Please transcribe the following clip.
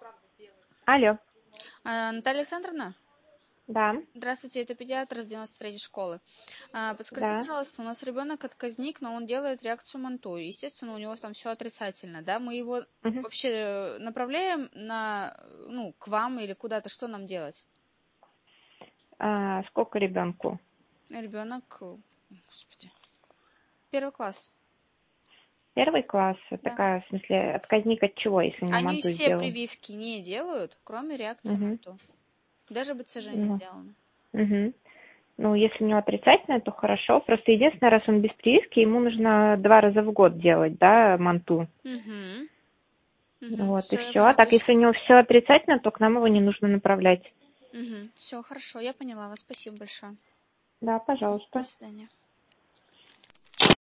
Алло, Наталья Александровна, да, здравствуйте, это педиатр с 93-й школы. Подскажите, да. пожалуйста, у нас ребенок отказник, но он делает реакцию МАНТУ. Естественно, у него там все отрицательно, да? Мы его Мгм. вообще направляем к вам или куда-то, что нам делать? Сколько ребенку? Ребенок, господи, 1 класс, Первый класс? да. Такая, в смысле, отказник от чего, если на Они манту все сделал? прививки не делают, кроме реакции Угу. МАНТУ. Даже БЦЖ не Ну, сделано. угу. Ну, если у него отрицательное, то хорошо. Просто единственное, раз он без прививки, ему нужно 2 раза в год делать, да, манту. Угу. Вот, и Все, я все. А поняла. То так, есть, если у него все отрицательно, то к нам его не нужно направлять. все, хорошо, я поняла вас. Спасибо большое. Да, До пожалуйста. свидания.